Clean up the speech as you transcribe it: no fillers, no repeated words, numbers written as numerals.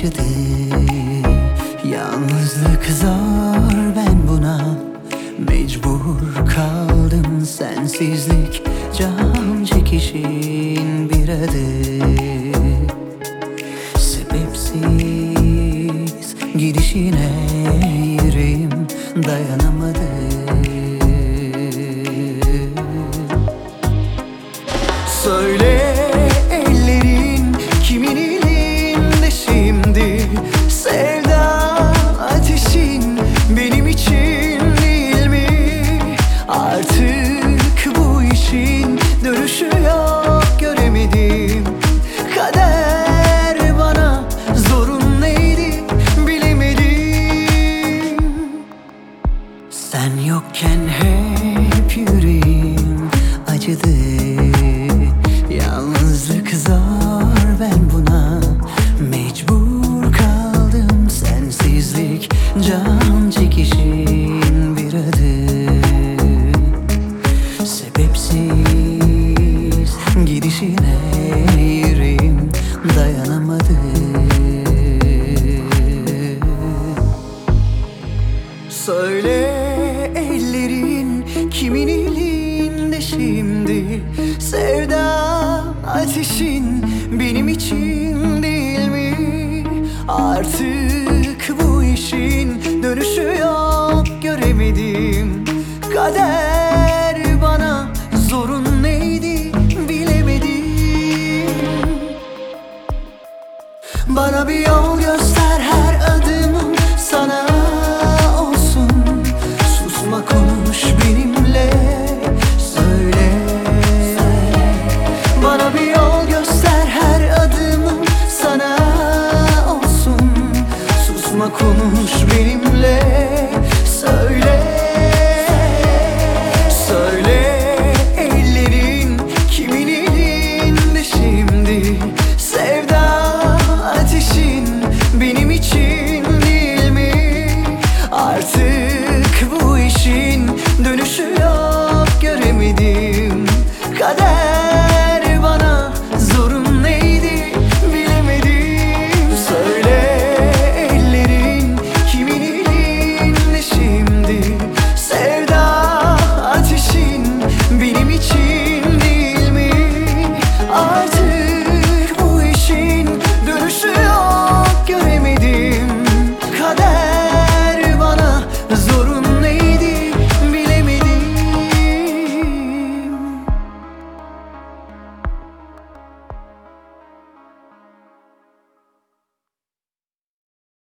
acıdı. Yalnızlık zor, ben buna mecbur kaldım. Sensizlik can çekişin bir adı. Sebepsiz gidişine yüreğim dayanamadı. Söyle ellerin kimin elinde şimdi? Sevda ateşin benim için değil mi? Artık bu işin dönüşü yok, göremedim. Kader bana zorun neydi bilemedim. Sen yokken hep yüreğim acıdı. Yalnızlık zor, ben buna mecbur kaldım. Sensizlik can çekişin bir adı. Sebepsiz gidişine yüreğim dayanamadı. Söyle ellerin kimin elinde şimdi? Sevda ateşin benim için değil mi? Artık bu işin dönüşü yok, göremedim. Kader bana zorun neydi bilemedim. Bana bir yol göster, her adımım sana olsun. Susma, konuş benimle, söyle. Bana bir yol göster, her adımım sana olsun. Susma, konuş benimle.